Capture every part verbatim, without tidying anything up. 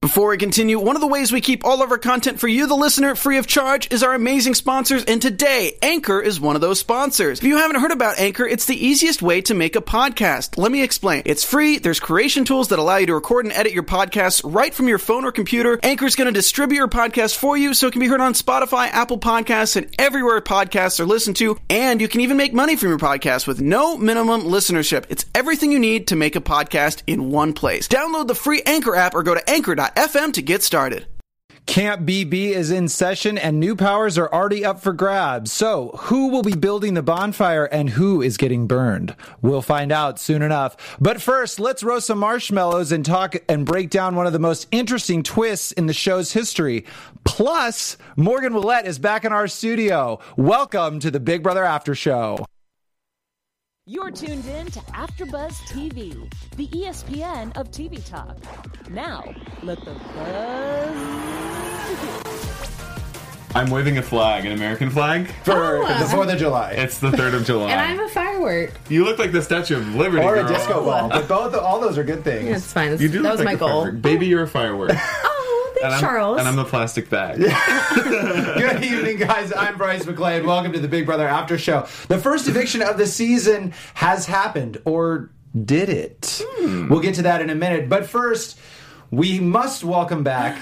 Before we continue, one of the ways we keep all of our content for you, the listener, free of charge is our amazing sponsors, and today, Anchor is one of those sponsors. If you haven't heard about Anchor, it's the easiest way to make a podcast. Let me explain. It's free, there's creation tools that allow you to record and edit your podcasts right from your phone or computer. Anchor is going to distribute your podcast for you so it can be heard on Spotify, Apple Podcasts, and everywhere podcasts are listened to, and you can even make money from your podcast with no minimum listenership. It's everything you need to make a podcast in one place. Download the free Anchor app or go to anchor dot f m to get started. Camp B B is in session and new powers are already up for grabs. So who will be building the bonfire and who is getting burned? We'll find out soon enough. But first, let's roast some marshmallows and talk and break down one of the most interesting twists in the show's history. Plus, Morgan Willett is back in our studio. Welcome to the Big Brother After Show. You're tuned in to AfterBuzz T V, the E S P N of T V talk. Now, let the buzz begin. I'm waving a flag, an American flag. For Oh. the fourth of July. It's the third of July. And I'm a firework. You look like the Statue of Liberty, Or a girl. disco ball. But both, all those are good things. Yeah, it's fine. That's, You do that look was like my a goal. firework. Baby, you're a firework. Oh, and thanks, I'm, Charles. And I'm the plastic bag. Good evening, guys. I'm Bryce McClay, and welcome to the Big Brother After Show. The first eviction of the season has happened, or did it? Hmm. We'll get to that in a minute. But first, we must welcome back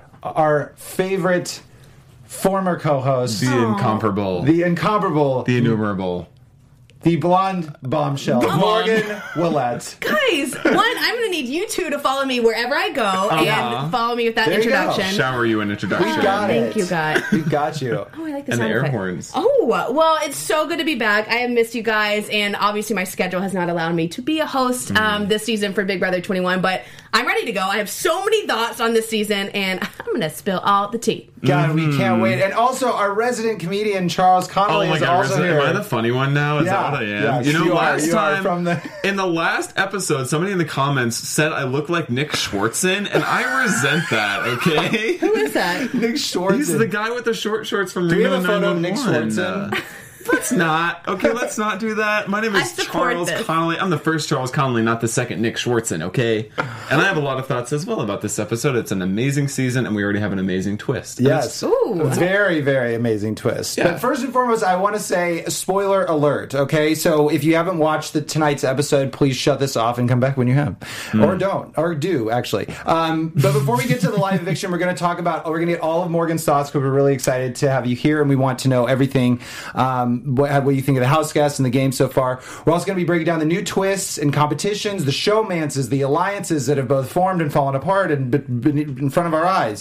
our favorite former co-host, The incomparable. the incomparable, The innumerable. the blonde bombshell, Morgan Willett. Guys, one, I'm going to need you two to follow me wherever I go and follow me with that There you go. introduction. Shower you an introduction. We got it. Thank you, guys. We've got you. Oh, I like the And the sound air effect. horns. Oh, well, it's so good to be back. I have missed you guys, and obviously my schedule has not allowed me to be a host Mm. um, this season for Big Brother twenty-one, but I'm ready to go. I have so many thoughts on this season, and I'm going to spill all the tea. God, we can't wait. And also, our resident comedian, Charles Connolly, Oh my is god, also Resident- here. am I the funny one now? Is Yeah. that what I am? Yes, you know, you are. last You are time, from the- in the last episode, somebody in the comments said I look like Nick Schwartzen, and I resent that, okay? Who is that? Nick Schwartzen. He's the guy with the short shorts from Do we Reno have a photo of Nick nine one one. Schwartzen? Uh, Let's not. Okay, let's not do that. My name I is support Charles this. Connolly. I'm the first Charles Connolly, not the second Nick Schwartzen, okay? And I have a lot of thoughts as well about this episode. It's an amazing season, and we already have an amazing twist. And Yes. Ooh. Very, very amazing twist. Yeah. But first and foremost, I want to say spoiler alert, okay? So if you haven't watched the tonight's episode, please shut this off and come back when you have. Or don't. Or do, actually. Um, but before we get to the live eviction, we're going to talk about, we're going to get all of Morgan's thoughts because we're really excited to have you here and we want to know everything, um, what, what you think of the house guests and the game so far. We're also going to be breaking down the new twists and competitions, the showmances, the alliances that have both formed and fallen apart and been been in front of our eyes.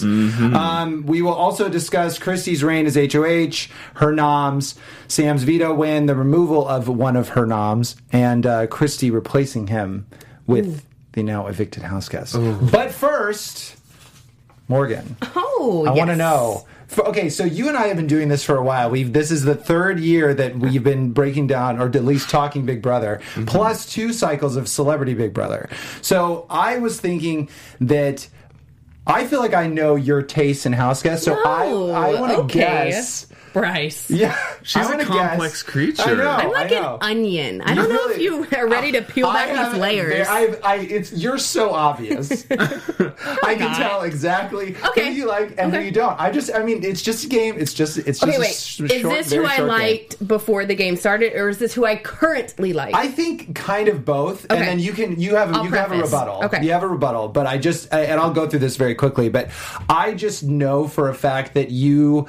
Um, we will also discuss Christy's reign as H O H, her noms, Sam's veto win, the removal of one of her noms, and uh, Christy replacing him with Ooh. the now evicted house guest. But first, Morgan, Oh, I yes. want to know. For, okay, so you and I have been doing this for a while. We've this is the third year that we've been breaking down, or at least talking Big Brother, plus two cycles of Celebrity Big Brother. So I was thinking that I feel like I know your tastes in house guests. So No, I I want to okay. guess. Bryce. Yeah, She's I a wanna complex guess. creature. I know. I'm like I know. an onion. I You don't know really- if you are ready to peel I back have- these layers. I've, I, it's you're so obvious. I can not. tell exactly Okay. who you like and who Okay. you don't. I just, I mean, it's just a game. It's just, it's just Okay, a wait. s- Is short, this who very I short game. liked before the game started, or is this who I currently like? I think kind of both, and Okay. then you can you have I'll you have a preface. rebuttal. Okay. You have a rebuttal, but I just I, and I'll go through this very quickly. But I just know for a fact that you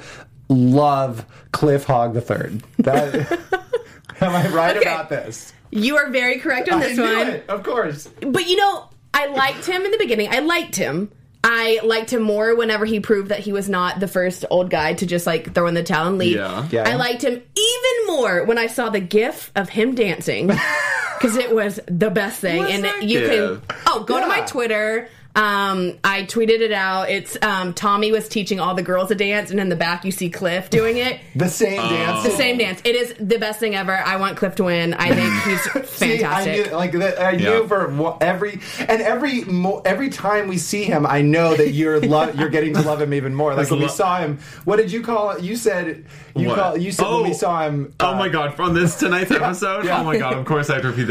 love Cliff Hogg the Third. That, am I right Okay. about this? You are very correct on I this knew one. it, of course. But you know, I liked him in the beginning. I liked him. I liked him more whenever he proved that he was not the first old guy to just like throw in the towel and leave. Yeah. Yeah. I liked him even more when I saw the gif of him dancing because it was the best thing. What's and that you gif? can oh go to my Yeah. Twitter. Um, I tweeted it out. It's um, Tommy was teaching all the girls to dance, and in the back you see Cliff doing it. The same dance. The same dance. It is the best thing ever. I want Cliff to win. I think he's See, I fantastic. knew, like that. I Yeah. knew for mo- every and every mo- every time we see him, I know that you're lo- you're getting to love him even more. Like That's when we lo- saw him, what did you call it? You said you What? call you said when we saw him. oh uh, my god! From this tonight's episode. yeah. Oh my god! Of course I have to repeat this.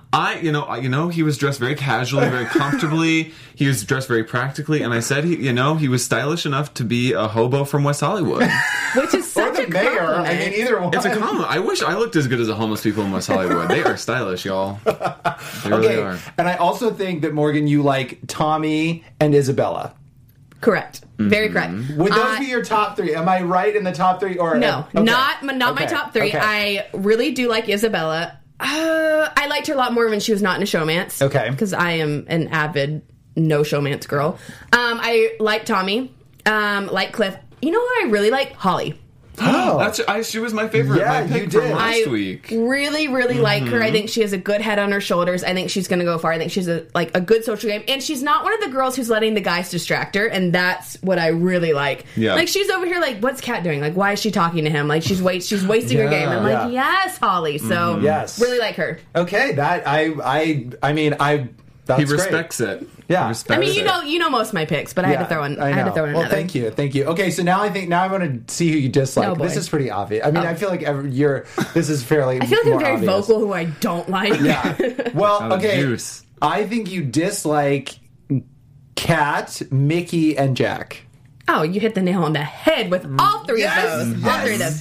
I, you know, I, you know, he was dressed very casually, very comfortably. He was dressed very practically, and I said, he, you know, he was stylish enough to be a hobo from West Hollywood. Which is Or such the a mayor. compliment. I mean, either one. It's a compliment. I wish I looked as good as the homeless people in West Hollywood. They are stylish, y'all. They really Okay, are. and I also think that, Morgan, you like Tommy and Isabella. Correct. Mm-hmm. Very correct. Would those Uh, be your top three? Am I right in the top three? Or No, okay. not not my Okay. top three. Okay. I really do like Isabella. Uh, I liked her a lot more when she was not in a showmance. Okay. Because I am an avid no showmance girl. Um, I like Tommy. Um, like Cliff. You know who I really like? Holly. Oh. That's, I, she was my favorite. Yeah, my pick you from did. last I week. really, really like her. I think she has a good head on her shoulders. I think she's going to go far. I think she's a like a good social game, and she's not one of the girls who's letting the guys distract her. And that's what I really like. Yeah. Like she's over here, like, what's Kat doing? Like, why is she talking to him? Like she's wait, she's wasting her Yeah, game. I'm like, yeah. yes, Holly. So Yes. really like her. Okay, that I I I mean I. That's He great. respects it. Yeah. He respects I mean, you it. know, you know most of my picks, but I had to throw in. I, I, had to know. throw in Well, another. thank you, thank you. Okay, so now I think now I want to see who you dislike. Oh, boy. This is pretty obvious. I mean, Oh. I feel like every, you're. This is fairly. I feel like I'm more very obvious. vocal. Who I don't like. Yeah. Well, Out of okay. juice. I think you dislike Kat, Mickey, and Jack. Oh, you hit the nail on the head with all three Yes! of those. All three of Yes! those.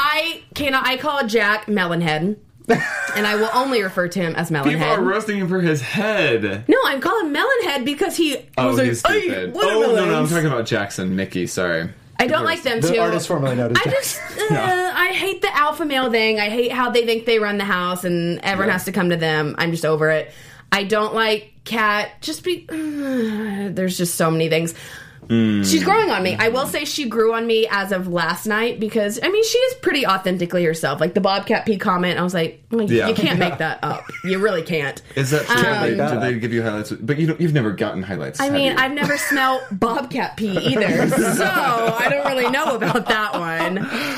I cannot. I call Jack Melonhead, and I will only refer to him as People are Melonhead. roasting him for his head. No, I'm calling Melonhead because he Oh, was like, he's "Ay, stupid. Oh, watermelons." no, no, I'm talking about Jackson, Mickey, sorry. I don't like them The too. artist formerly known as I Jack. just, uh, I hate the alpha male thing. I hate how they think they run the house and everyone Yeah. has to come to them. I'm just over it. I don't like Kat. Just be. Uh, there's just so many things. Mm. She's growing on me. I will say she grew on me as of last night because I mean she is pretty authentically herself. Like the Bobcat P comment, I was like, well, Yeah. you can't make that up. You really can't. Is that true? Um, They- do they give you highlights? But you don't, you've never gotten highlights. I have mean, you? I've never smelled Bobcat pee either, so I don't really know about that one.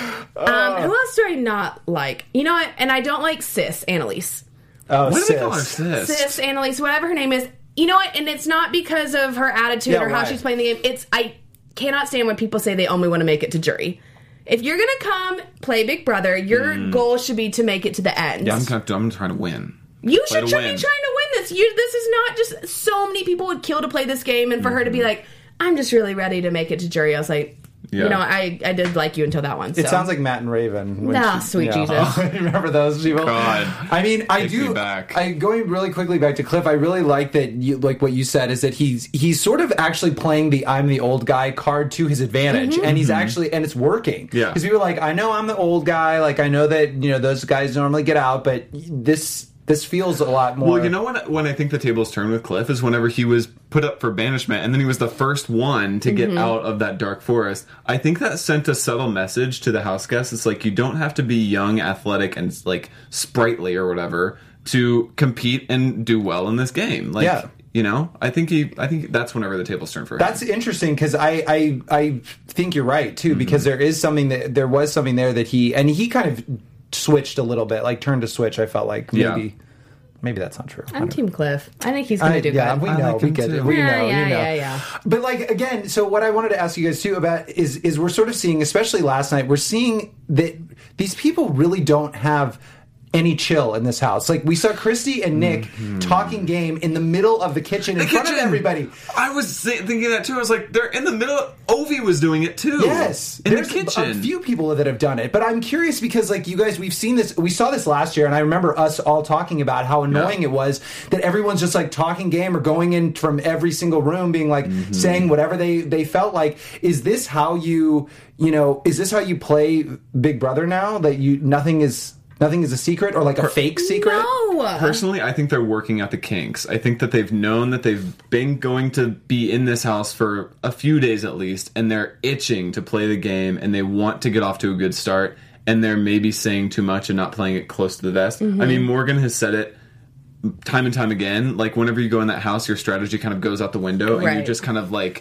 Um, who else do I not like? You know what? And I don't like Sis, Annalise. Oh, What do sis. they call her, sis? Sis, Annalise, whatever her name is. You know what? And it's not because of her attitude Yeah, or how why? she's playing the game. It's I cannot stand when people say they only want to make it to jury. If you're gonna come play Big Brother, your goal should be to make it to the end. Yeah, I'm, kind of, I'm trying to win. You Play should to try, be win. trying to win this. You, this is not just so many people would kill to play this game, and for her to be like, "I'm just really ready to make it to jury," I was like, Yeah. you know, I I did like you until that one. It so. sounds like Matt and Raven. when Nah, she- sweet Jesus. Remember those people? God. I mean, I Take do. me back. I going really quickly back to Cliff. I really like that. You like what you said is that he's he's sort of actually playing the "I'm the old guy" card to his advantage, and he's actually and it's working. Yeah. because people are like, I know I'm the old guy. Like I know that you know those guys normally get out, but this this feels a lot more. Well, you know when when I think the tables turn with Cliff is whenever he was put up for banishment, and then he was the first one to get out of that dark forest. I think that sent a subtle message to the house guests. It's like you don't have to be young, athletic, and like sprightly or whatever to compete and do well in this game. Like, Yeah. you know, I think he. I think that's whenever the tables turn for him. That's interesting because I, I I think you're right too because there is something that there was something there that he and he kind of switched a little bit like turned to switch. I felt like maybe Yeah. maybe that's not true. I I'm don't- Team Cliff. I think he's gonna I- do yeah, good. we I know, like we him get too. it. We Yeah, know, yeah, you know. yeah, yeah. But like again, so what I wanted to ask you guys too about is is we're sort of seeing, especially last night, we're seeing that these people really don't have any chill in this house. Like we saw Christy and Nick Mm-hmm. talking game in the middle of the kitchen in front of everybody. I was thi- thinking that too. I was like, they're in the middle. Ovi was doing it too. Yes, in there's the kitchen. a few people that have done it, but I'm curious because, like, you guys, we've seen this. We saw this last year, and I remember us all talking about how annoying Yeah. it was that everyone's just like talking game or going in from every single room, being like Mm-hmm. saying whatever they they felt like. Is this how you, you know, is this how you play Big Brother now? That you nothing is nothing is a secret or like a fake secret? No. Personally, I think they're working out the kinks. I think that they've known that they've been going to be in this house for a few days at least, and they're itching to play the game, and they want to get off to a good start, and they're maybe saying too much and not playing it close to the vest. Mm-hmm. I mean, Morgan has said it time and time again. Like, whenever you go in that house, your strategy kind of goes out the window, and you Right. just kind of, like,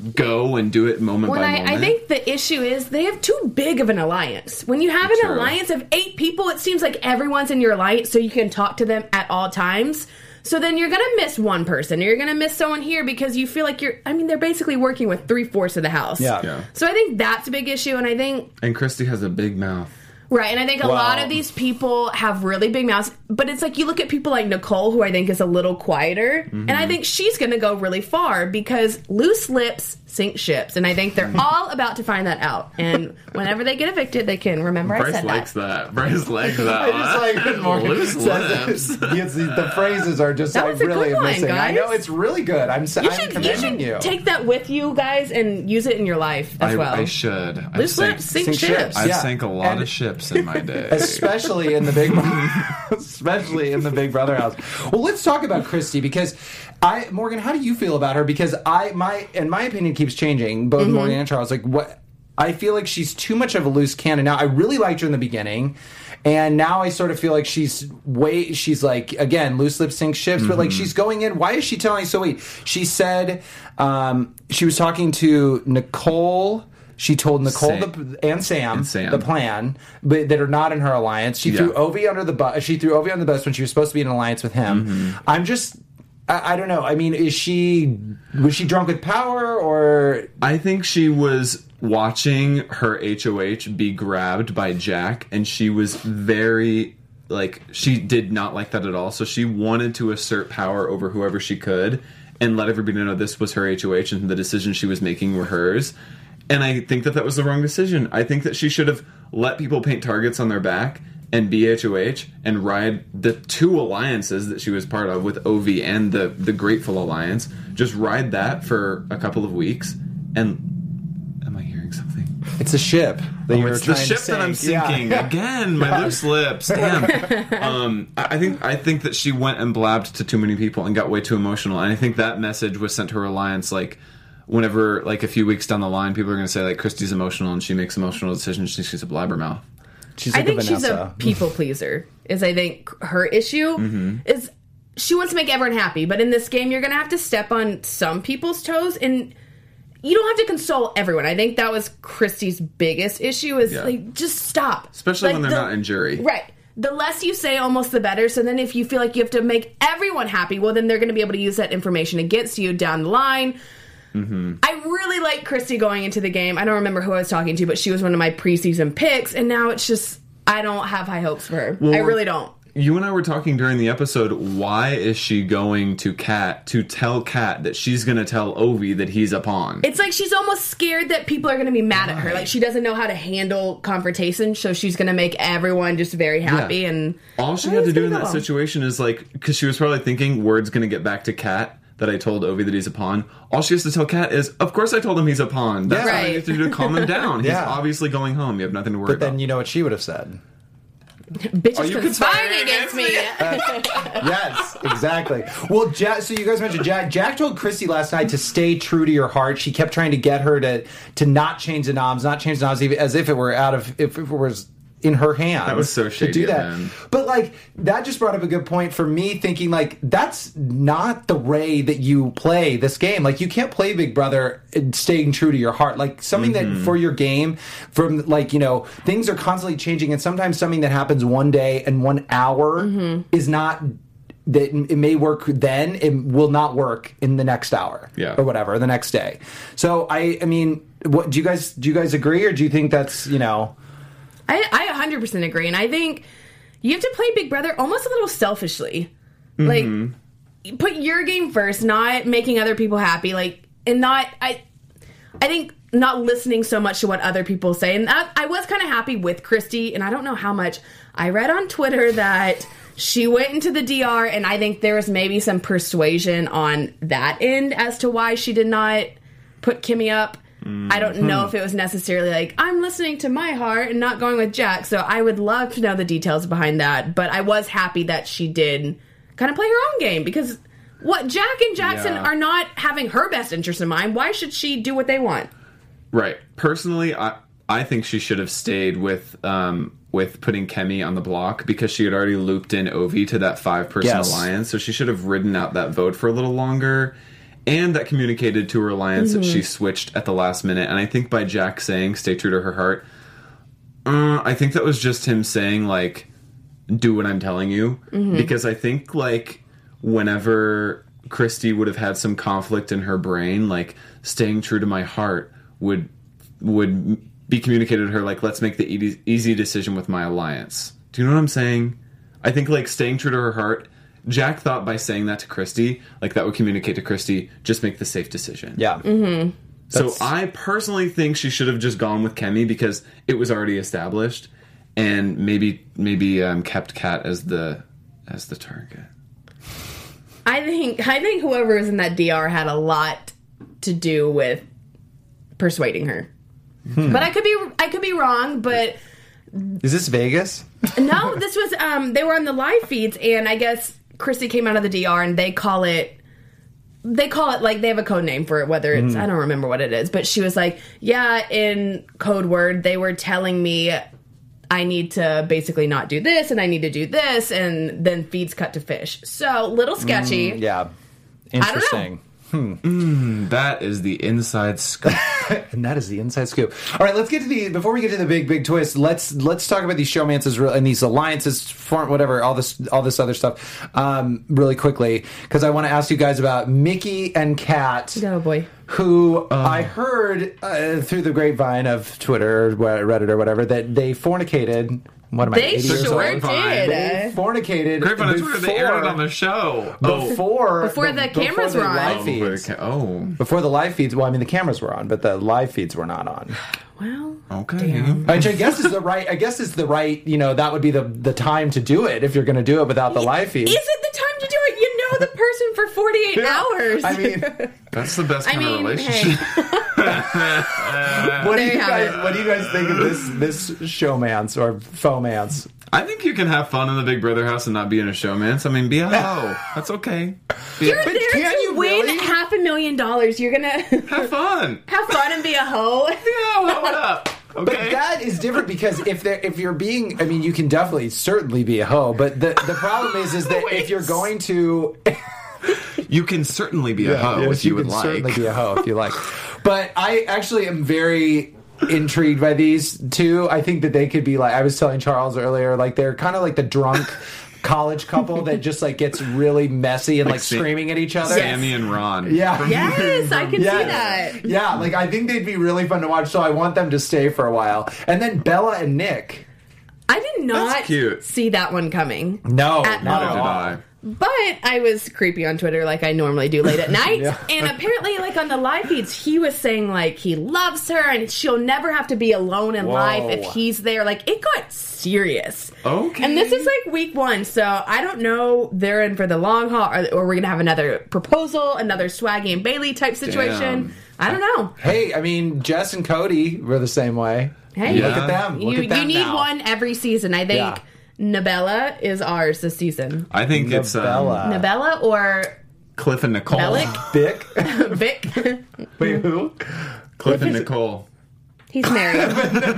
go and do it moment Well, by I, moment. I think the issue is they have too big of an alliance. When you have an True. alliance of eight people, it seems like everyone's in your alliance, so you can talk to them at all times. So then you're going to miss one person, or you're going to miss someone here because you feel like you're. I mean, they're basically working with three fourths of the house. Yeah. Yeah. So I think that's a big issue, and I think And Christy has a big mouth. Right, and I think a Well- lot of these people have really big mouths, but it's like you look at people like Nicole, who I think is a little quieter, Mm-hmm. and I think she's going to go really far because loose lips sink ships, and I think they're all about to find that out. And whenever they get evicted, they can remember I Bryce said likes that. that. Bryce likes that. I just like when Morgan Loose says lips. it. Yes, the, the phrases are just That like was a really good one, missing. I guys. know it's really good. I'm, s- You I'm should, you commending should you. take that with you guys and use it in your life as I, well. I should. I've Loose sank, lips sink sink ships. ships. I've Yeah. sank a lot And- of ships in my day. especially in the big especially in the Big Brother house. Well, let's talk about Christy because I Morgan, how do you feel about her? Because I my and my opinion keeps changing, both Morgan and Charles. Like what I feel like she's too much of a loose cannon now. I really liked her in the beginning. And now I sort of feel like she's way she's like again loose lips sink ships, but like she's going in. Why is she telling? So wait, she said um, she was talking to Nicole. She told Nicole Sam. the, and, Sam And Sam. the plan, but that are not in her alliance. She Yeah. threw Ovi under the bus. She threw Ovi on the bus when she was supposed to be in an alliance with him. Mm-hmm. I'm just. I, I don't know. I mean, is she was she drunk with power or I think she was watching her H O H be grabbed by Jack, and she was very, like, she did not like that at all. So she wanted to assert power over whoever she could and let everybody know this was her H O H and the decisions she was making were hers. And I think that that was the wrong decision. I think that she should have let people paint targets on their back and be H O H and ride the two alliances that she was part of with Ovi and the, the Grateful Alliance. Just ride that for a couple of weeks. And am I hearing something? it's a ship that Oh, you're it's the trying to ship that I'm sink? Yeah. sinking again. My loose lips. Damn. Um, I I think I think that she went and blabbed to too many people and got way too emotional. And I think that message was sent to her alliance. Like whenever, like a few weeks down the line, people are going to say like Christy's emotional and she makes emotional decisions. She's a blabbermouth. She's I like think a she's Vanessa. a people pleaser. Is I think her issue Mm-hmm. is she wants to make everyone happy, but in this game you're going to have to step on some people's toes, and you don't have to console everyone. I think that was Christy's biggest issue. Is Yeah. like just stop, Especially Like, when they're the- not in jury. right. The less you say, almost the better. So then if you feel like you have to make everyone happy, well, then they're going to be able to use that information against you down the line. Mm-hmm. I really like Christy going into the game. I don't remember who I was talking to, but she was one of my preseason picks, and now it's just, I don't have high hopes for her. I really don't. You and I were talking during the episode, why is she going to Kat to tell Kat that she's going to tell Ovi that he's a pawn? It's like she's almost scared that people are going to be mad at her. Like she doesn't know how to handle confrontation, so she's going to make everyone just very happy. Yeah. And all she Oh, had to it's do gonna in go. that situation is like, because she was probably thinking word's going to get back to Kat that I told Ovi that he's a pawn. All she has to tell Kat is, of course I told him he's a pawn. That's Yeah. what you Right. have to do to calm him down. He's Yeah. obviously going home. You have nothing to worry But about. then you know what she would have said. bitches Are you conspiring conspiring against me. Yes, exactly. Well, Jack, so you guys mentioned Jack. Jack told Christy last night to stay true to your heart. She kept trying to get her to to not change the knobs, not change the knobs, even as if it were out of if it was in her hands. That was so to shady do of that. him. But like that just brought up a good point for me, thinking like that's not the way that you play this game. Like you can't play Big Brother and staying true to your heart. Like something Mm-hmm. that for your game, from like you know things are constantly changing, and sometimes something that happens one day and one hour is not. That it may work then, it will not work in the next hour, Yeah. or whatever, the next day. So I, I mean, what do you guys do? You guys agree, or do you think that's you know? I, I one hundred percent agree. And I think you have to play Big Brother almost a little selfishly. Like, put your game first, not making other people happy. Like, and not, I I think not listening so much to what other people say. And that, I was kind of happy with Christy, and I don't know how much. I read on Twitter that she went into the D R, and I think there was maybe some persuasion on that end as to why she did not put Kimmy up. I don't know if it was necessarily like, I'm listening to my heart and not going with Jack. So I would love to know the details behind that. But I was happy that she did kind of play her own game, because what Jack and Jackson Yeah. are not having her best interest in mind. Why should she do what they want? Right. Personally, I I think she should have stayed with um with putting Kemi on the block, because she had already looped in Ovi to that five person Yes. alliance. So she should have ridden out that vote for a little longer. And that communicated to her alliance that she switched at the last minute. And I think by Jack saying stay true to her heart, uh, I think that was just him saying like, do what I'm telling you. Because I think like whenever Christy would have had some conflict in her brain, like staying true to my heart would would be communicated to her, like, let's make the easy, easy decision with my alliance. Do you know what I'm saying? I think, like, staying true to her heart, Jack thought by saying that to Christy, like, that would communicate to Christy, just make the safe decision. Yeah. Mm-hmm. So That's- I personally think she should have just gone with Kemi because it was already established, and maybe maybe um, kept Kat as the as the target. I think I think whoever was in that D R had a lot to do with persuading her. Hmm. But I could be I could be wrong, but Is this Vegas? no, this was um they were on the live feeds, and I guess Christy came out of the D R and they call it they call it like they have a code name for it, whether it's mm. I don't remember what it is, but she was like, yeah, in code word they were telling me I need to basically not do this and I need to do this, and then feeds cut to fish. So, little sketchy. Mm, yeah. Interesting. Hmm. Mm, that is the inside scoop. And that is the inside scoop. All right, let's get to the before we get to the big big twist. Let's let's talk about these showmances and these alliances, form whatever, all this all this other stuff, um, really quickly, because I want to ask you guys about Mickey and Kat. Oh boy. Who uh, I heard uh, through the grapevine of Twitter or Reddit or whatever that they fornicated. What am I? They sure did. They fornicated. Grapevine before, Twitter, they aired it on the show. Before before the, the cameras before were the on. Live feeds. Oh, before the live feeds. Well, I mean the cameras were on, but the live feeds were not on. Well, okay. Damn. Which I guess is the right. I guess is the right. You know, that would be the the time to do it if you're going to do it without the live feed. Is it the time to do it? You know the person for forty-eight yeah. hours. I mean, that's the best kind I mean, of relationship. Hey. what do you you guys? it. What do you guys think of this this showmance or faux-mance? I think you can have fun in the Big Brother house and not be in a showmance. I mean, be a hoe. That's okay. Be You're a- there can to you win really? half a million dollars. You're gonna have fun. have fun and be a hoe. Yeah, hoe it up. Okay. But that is different because if there, if you're being, I mean, you can definitely certainly be a hoe. But the the problem is, is that if you're going to, you can certainly be a hoe yes, if you, would can like. certainly be a hoe if you like. But I actually am very intrigued by these two. I think that they could be like, I was telling Charles earlier, like they're kind of like the drunk college couple that just like gets really messy and like, like Sam- screaming at each other. Sammy and Ron. Yeah. Yes, I can Yes. see that. Yeah, like I think they'd be really fun to watch, so I want them to stay for a while. And then Bella and Nick. I did not That's cute. see that one coming. No, At not all. at Did all. I? But I was creepy on Twitter like I normally do late at night. Yeah. And apparently, like on the live feeds, he was saying like he loves her and she'll never have to be alone in Whoa. life if he's there. Like it got serious. Okay. And this is like week one, so I don't know they're in for the long haul or, or we're going to have another proposal, another Swaggy and Bailey type situation. Damn. I don't know. Hey, I mean, Jess and Cody were the same way. Hey, Yeah. Look at them. Look you, at them you need now. one every season. I think Yeah. Nabella is ours this season. I think it's um, Nabella. Nabella or Cliff and Nicole. Bellick? Bick. Vic? Wait, who? Cliff and Nicole. He's married.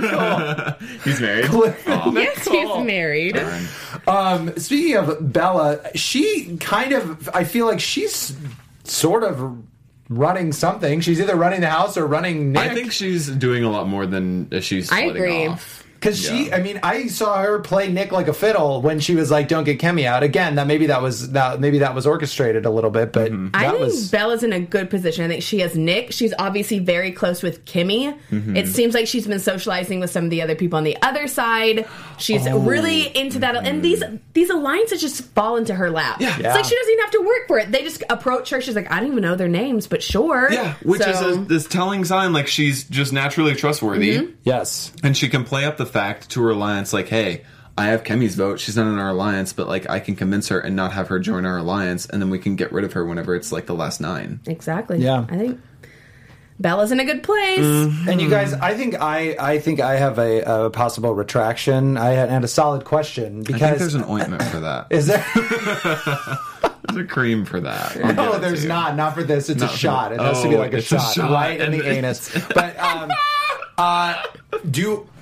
He's married. Cliff and Aw. Yes, he's married. Um, speaking of Bella, she kind of, I feel like she's sort of running something. She's either running the house or running Nick. I think she's doing a lot more than uh, she's I splitting agree. off. Because she, Yeah. I mean, I saw her play Nick like a fiddle when she was like, "Don't get Kemi out." Again, that maybe that was that maybe that was orchestrated a little bit, but Mm-hmm. I that think was Bella's in a good position. I think she has Nick. She's obviously very close with Kimmy. Mm-hmm. It seems like she's been socializing with some of the other people on the other side. She's really into that. And these these alliances just fall into her lap. Yeah. It's Yeah. like she doesn't even have to work for it. They just approach her. She's like, I don't even know their names, but sure. Yeah, which So- is a, this telling sign like she's just naturally trustworthy, Mm-hmm. yes. and she can play up the fact to her alliance like, hey, I have Kemi's vote. She's not in our alliance, but like I can convince her and not have her join our alliance, and then we can get rid of her whenever it's like the last nine. Exactly. Yeah. I think Bella's in a good place. And you guys, I think I, I think I have a, a possible retraction. I had, had a solid question I because think there's an ointment for that. is there? There's a cream for that. I'll give No, it to there's you. not. Not for this. It's Not a for- shot. It has to be oh, like a it's a shot, shot, right in and the it's- anus. But um, uh, do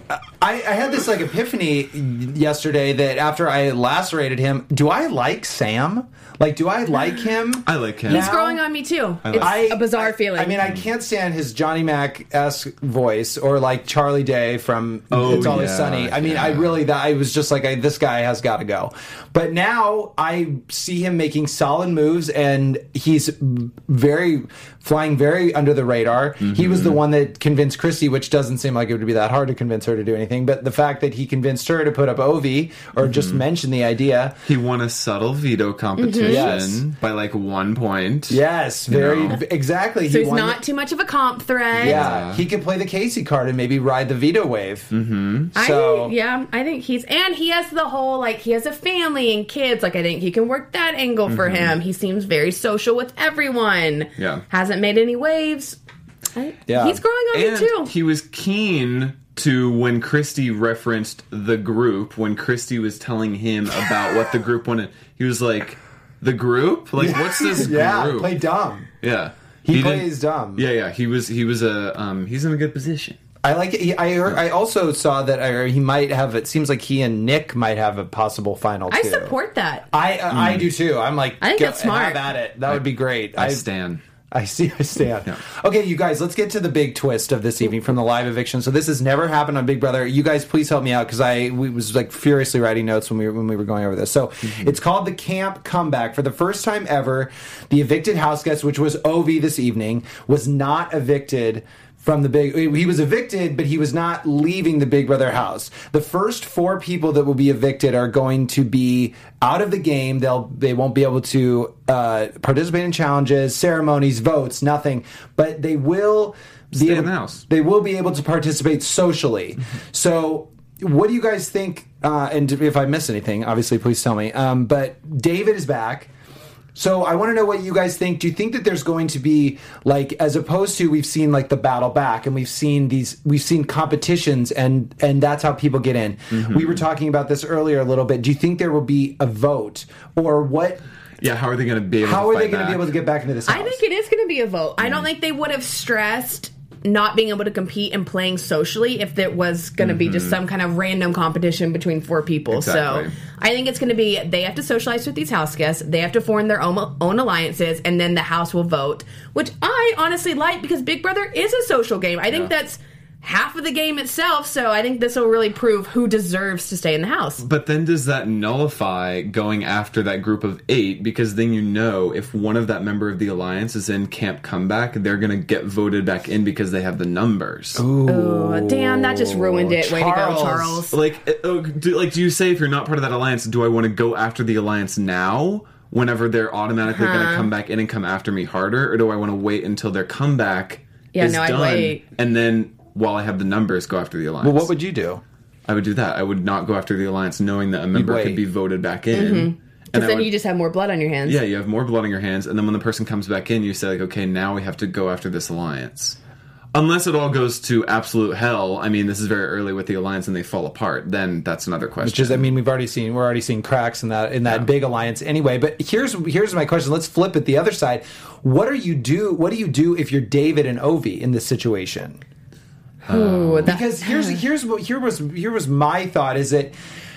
I, I had this like epiphany yesterday that after I lacerated him, do I like Sam? Like, do I like him? I like him. He's Now- growing on me too. I It's like- a bizarre I- feeling. I mean, I can't stand his Johnny Mac-esque voice or like Charlie Day from Oh, It's Always yeah, Sunny. I mean, I yeah. really, that I was just like, I, this guy has got to go. But now I see him making solid moves, and he's very flying very under the radar. Mm-hmm. He was the one that convinced Christy, which doesn't seem like it would be that hard to convince her to do anything. But the fact that he convinced her to put up Ovi or Mm-hmm. just mention the idea. He won a subtle veto competition Yes. by like one point. Yes, very know? exactly. so He he's won the- not too much of a comp threat. Yeah, he could play the Casey card and maybe ride the veto wave. Mm-hmm. I, So yeah, I think he's, and he has the whole, like, he has a family and kids. Like, I think he can work that angle for him. He seems very social with everyone. Yeah. Hasn't made any waves. I, Yeah. He's growing on And me too. he was keen to, when Christy referenced the group, when Christy was telling him about what the group wanted, he was like, the group? Like, what's this yeah, group? play dumb. yeah. He, didn't- plays dumb. Yeah, yeah. He was, he was a, um, he's in a good position. I like it. He, I heard, I also saw that I, he might have. It seems like he and Nick might have a possible final. I too. support that. I uh, I do too. I'm like, I think go- that's smart. Have at it. That would be great. I stand. I see. I stand. Yeah. Okay, you guys, let's get to the big twist of this evening from the live eviction. So this has never happened on Big Brother. You guys, please help me out because I we was like furiously writing notes when we were, when we were going over this. So Mm-hmm. it's called the Camp Comeback. For the first time ever, the evicted house guest, which was Ovi this evening, was not evicted from the big. He was evicted, but he was not leaving the Big Brother house. The first four people that will be evicted are going to be out of the game. They'll they won't be able to uh, participate in challenges, ceremonies, votes, nothing. But they will be Stay able, in the house. They will be able to participate socially. So, what do you guys think? Uh, and if I miss anything, obviously, please tell me. Um, but David is back. So I want to know what you guys think. Do you think that there's going to be like, as opposed to we've seen like the battle back, and we've seen these, we've seen competitions, and and that's how people get in. Mm-hmm. We were talking about this earlier a little bit. Do you think there will be a vote, or what? Yeah, how are they going to be able How to are fight they going to back? be able to get back into this house? I think it is going to be a vote. I don't think they would have stressed not being able to compete and playing socially if there was going to be just some kind of random competition between four people. Exactly. So I think it's going to be they have to socialize with these house guests, they have to form their own, own alliances, and then the house will vote, which I honestly like because Big Brother is a social game. I think Yeah. that's half of the game itself, so I think this will really prove who deserves to stay in the house. But then does that nullify going after that group of eight? Because then you know if one of that member of the alliance is in Camp Comeback, they're going to get voted back in because they have the numbers. Oh, damn, that just ruined it. Way to go, Charles. Charles. Like, uh, oh, do, like, do you say if you're not part of that alliance, do I want to go after the alliance now? Whenever they're automatically going to come back in and come after me harder, or do I want to wait until their comeback Yeah, is no, I'd done wait. and then while I have the numbers, go after the alliance? Well, what would you do? I would do that. I would not go after the alliance, knowing that a member wait. could be voted back in. Because And I Mm-hmm. then would- you just have more blood on your hands. yeah, you have more blood on your hands, and then when the person comes back in, you say like, okay, now we have to go after this alliance. Unless it all goes to absolute hell. I mean, this is very early with the alliance, and they fall apart. Then that's another question. Which is, I mean, we've already seen we're already seeing cracks in that in that big alliance anyway. But here's here's my question. Let's flip it the other side. What are you do? What do you do if you're David and Ovi in this situation? Ooh, that- Because here's here's what here was here was my thought is that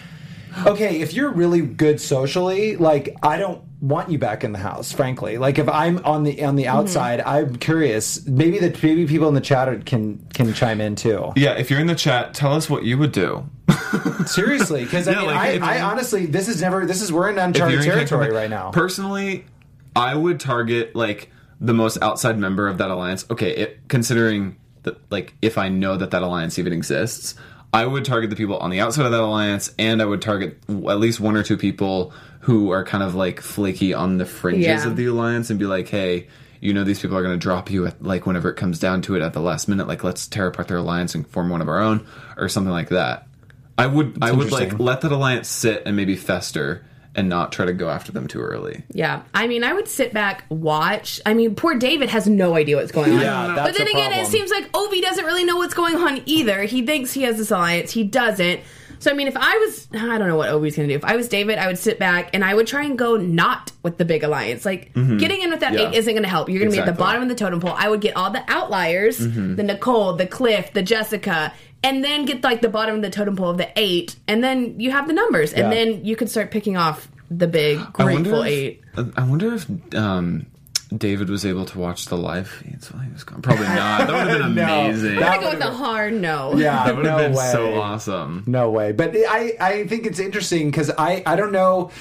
okay, if you're really good socially, like I don't want you back in the house, frankly. Like if I'm on the on the outside, I'm curious. Maybe the maybe people in the chat can can chime in too. yeah, if you're in the chat, tell us what you would do. Seriously, because I Yeah, mean, like, I, if I you- honestly, this is never this is we're in If uncharted you're in Camp territory Comeback- right now. Personally, I would target like the most outside member of that alliance. Okay, it, considering that, like, if I know that that alliance even exists, I would target the people on the outside of that alliance, and I would target at least one or two people who are kind of like flaky on the fringes Yeah. of the alliance, and be like, hey, you know, these people are going to drop you at, like, whenever it comes down to it at the last minute. Like, let's tear apart their alliance and form one of our own, or something like that. I would, I would like interesting. let that alliance sit and maybe fester, and not try to go after them too early. Yeah, I mean, I would sit back, watch. I mean, poor David has no idea what's going on. Yeah, but that's then a again, it problem. seems like Ovi doesn't really know what's going on either. He thinks he has this alliance, he doesn't. So, I mean, if I was, I don't know what Ovi's going to do. If I was David, I would sit back and I would try and go not with the big alliance. Like, mm-hmm. getting in with that Yeah. eight isn't going to help. You're going to Exactly. be at the bottom of the totem pole. I would get all the outliers, Mm-hmm. the Nicole, the Cliff, the Jessica, and then get, like, the bottom of the totem pole of the eight, and then you have the numbers. And Yeah. then you could start picking off the big, I grateful wonder eight. if, I wonder if um, David was able to watch the live feeds while he was gone. Probably not. That would have been No. amazing. I'm That going to go with would've a hard no. Yeah, That would have no been way. so awesome. No way. But I, I think it's interesting because I, I don't know.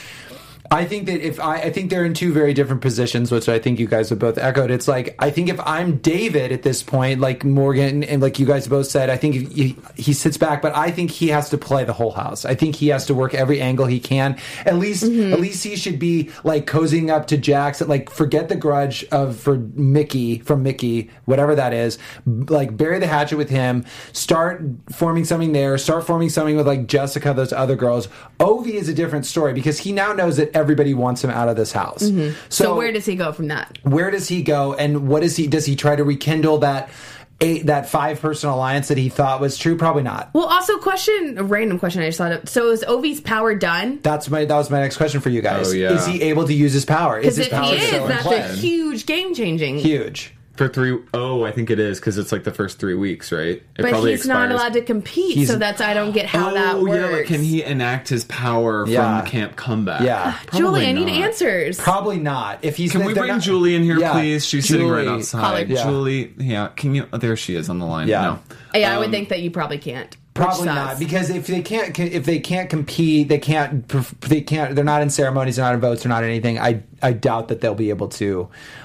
I think that if I, I think they're in two very different positions, which I think you guys have both echoed. It's like, I think if I'm David at this point, like Morgan and like you guys both said, I think if he, he sits back, but I think he has to play the whole house. I think he has to work every angle he can. At least, Mm-hmm. at least he should be like cozying up to Jax. Like, forget the grudge of for Mickey from Mickey, whatever that is. Like, bury the hatchet with him. Start forming something there. Start forming something with like Jessica, those other girls. Ovi is a different story because he now knows that everybody wants him out of this house. Mm-hmm. So, where does he go from that? where does he go, and what is he? Does he try to rekindle that eight, that five person alliance that he thought was true? Probably not. Well, also, question, a random question I just thought of. So, is Ovi's power done? That's my that was my next question for you guys. Oh, yeah. Is he able to use his power? Is Because his if power he is, still in that's play? a huge game changing. Huge. For three, oh, I think it is because it's like the first three weeks, right? It But probably he's not expires. allowed to compete, He's- so that's I don't get how oh, that works. yeah, like can he enact his power Yeah. from Camp Comeback? Yeah. Julie, I need not. answers. Probably not. If he's Can we they're bring not- Julie in here, Yeah, please? She's sitting right Julie. outside. Call her. Yeah. Julie, yeah. Can you? Oh, there she is on the line. Yeah. No. Yeah, I Um, would think that you probably can't. which Probably sucks. not, because if they can't, if they can't compete, they can't, they can't. They're not in ceremonies, they're not in votes, they're not in anything. I, I doubt that they'll be able to.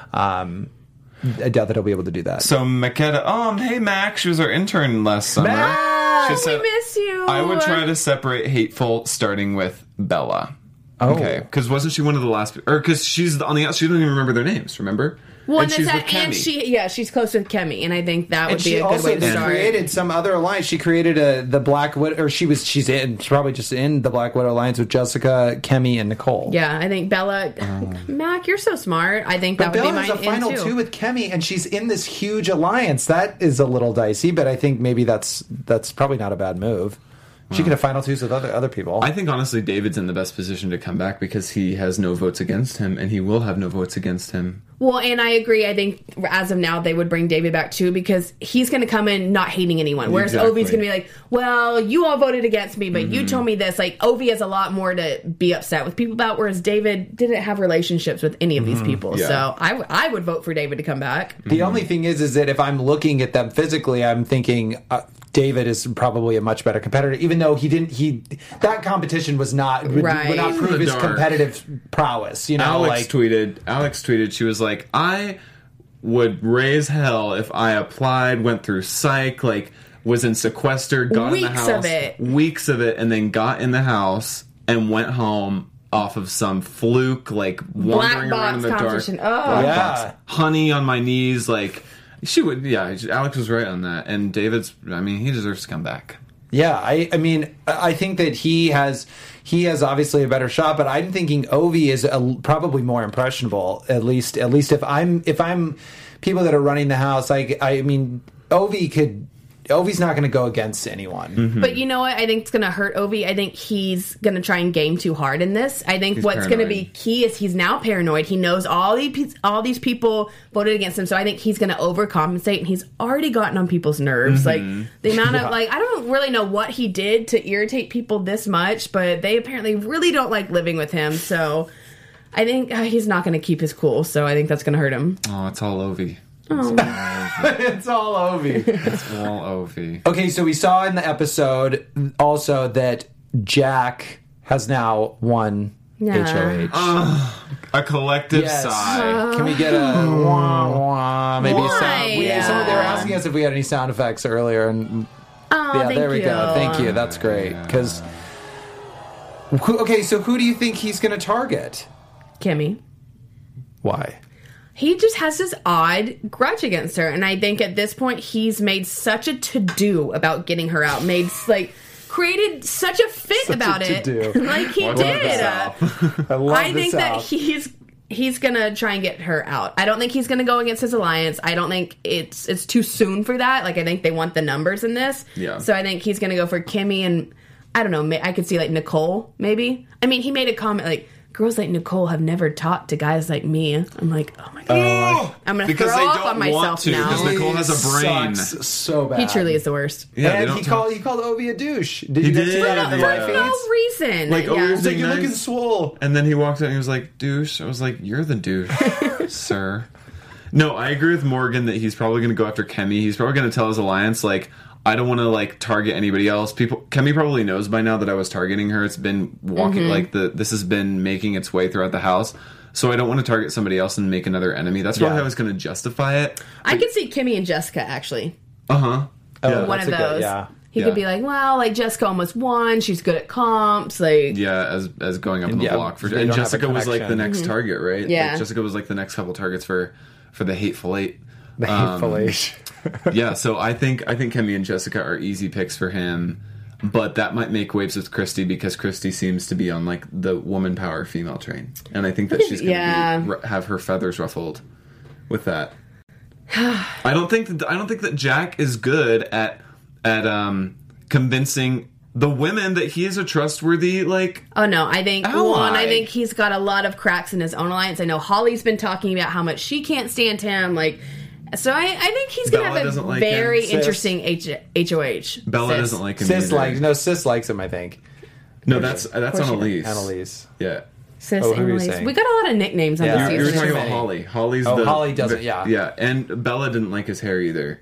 Um, I doubt that he'll be able to do that. So Makeda, oh, hey Mac, she was our intern last summer. Mac! She We said, miss you. I would try to separate hateful, starting with Bella. Oh. Okay, because wasn't she one of the last? Or because she's on the outside, she doesn't even remember their names. Remember? Well, and and, she's that's with that, and Kemi. she, yeah, she's close with Kemi, and I think that would And be she a good also way to then start. created some other alliance. She created a the Black Widow, or she was she's in she's probably just in the Black Widow alliance with Jessica, Kemi, and Nicole. Yeah, I think Bella, Mac, you're so smart. I think that But would Bella be has mine a final in too. two with Kemi, and she's in this huge alliance. That is a little dicey, but I think maybe that's that's probably not a bad move. She could have final twos with other other people. I think honestly, David's in the best position to come back because he has no votes against him, and he will have no votes against him. Well, and I agree. I think as of now, they would bring David back too because he's going to come in not hating anyone. Whereas Exactly. Ovi's going to be like, well, you all voted against me, but Mm-hmm. you told me this. Like, Ovi has a lot more to be upset with people about, whereas David didn't have relationships with any of these people. Mm-hmm. Yeah. So I, w- I would vote for David to come back. The only thing is, is that if I'm looking at them physically, I'm thinking uh, David is probably a much better competitor. Even though he didn't, he that competition was not would, Right. would not In prove the his dark. competitive prowess. You know, Alex like tweeted. Alex tweeted. She was like, "I would raise hell if I applied, went through psych, like was in sequester, got in the Weeks house, of it. weeks of it, and then got in the house and went home off of some fluke, like wandering around in the box dark. competition. Oh. Black Yeah. box. Honey on my knees, like she would. Yeah, Alex was right on that, and David's. I mean, he deserves to come back. yeah, I, I mean, I think that he has he has obviously a better shot, but I'm thinking Ovi is a, probably more impressionable. At least, at least if I'm if I'm people that are running the house, I I mean, Ovi could. Ovi's not going to go against anyone. Mm-hmm. But you know what? I think it's going to hurt Ovi. I think he's going to try and game too hard in this. I think He's what's going to paranoid. be key is he's now paranoid. He knows all these all these people voted against him. So I think he's going to overcompensate, and he's already gotten on people's nerves. Mm-hmm. Like the amount of like I don't really know what he did to irritate people this much, but they apparently really don't like living with him. So I think uh, he's not going to keep his cool. So I think that's going to hurt him. Oh, it's all Ovi. It's all Ovi. It's all Ovi. Okay, so we saw in the episode also that Jack has now won Yeah. H O H. A collective Yes. sigh. Can we get a wah wah? Maybe a sound. We, Why? someone, they were asking us if we had any sound effects earlier, and Oh, yeah, thank there we you. go. Thank you. That's great. Because okay, so who do you think he's going to target? Kimmy. Why? He just has this odd grudge against her, and I think at this point he's made such a to do about getting her out. Made like created such a fit Such a about it, to-do. like he Watch did. this Uh, out. I love I this think that out. he's he's gonna try and get her out. I don't think he's gonna go against his alliance. I don't think it's it's too soon for that. Like I think they want the numbers in this. Yeah. So I think he's gonna go for Kimmy and I don't know. ma- I could see like Nicole, maybe. I mean, he made a comment like, girls like Nicole have never talked to guys like me. I'm like, oh my God. Oh, I'm going to because throw they up don't on myself want to, now. because Nicole has a brain. Sucks so bad. He truly is the worst. Yeah, they and don't he talk- called he called Ovi a douche. Did He you guys see did, that on the yeah. live For no feeds? reason. Like, oh, yeah. you're He's like, you're Nice. looking swole. And then he walked out and he was like, douche. I was like, you're the douche, sir. No, I agree with Morgan that he's probably going to go after Kemi. He's probably going to tell his alliance, like, I don't want to, like, target anybody else. People, Kemi probably knows by now that I was targeting her. It's been walking, Mm-hmm. like, the this has been making its way throughout the house. So I don't want to target somebody else and make another enemy. That's probably Yeah. how I was going to justify it. I could see Kimmy and Jessica, actually. Uh-huh. Oh, Yeah. One that's of a good- those. yeah. He Yeah. could be like, well, like, Jessica almost won. She's good at comps. Like, Yeah, as as going up on the Yeah, block. For, they and don't have a Jessica was, like, the connection. next target, right? Yeah. Like, Jessica was, like, the next couple targets for, for the Hateful Eight. The Um, hateful age. Yeah, so I think I think Kemi and Jessica are easy picks for him, but that might make waves with Christy because Christy seems to be on like the woman power female train, and I think that she's going to Yeah. be, have her feathers ruffled with that. I don't think that I don't think that Jack is good at at um, convincing the women that he is a trustworthy like. oh no, I think Ally. one, I think he's got a lot of cracks in his own alliance. I know Holly's been talking about how much she can't stand him. Like, so I, I think he's gonna Bella have doesn't a like very him. Sis. interesting H- HOH. Bella Sis. doesn't like him. Sis either. likes no sis likes him. I think. No, that's that's course she Annalise. Annalise. Yeah. Sis, Oh, who are you Annalise. saying? We got a lot of nicknames on Yeah, this You, you were season. talking too about many. Holly. Holly's Oh, the Holly doesn't, yeah. yeah, and Bella didn't like his hair either.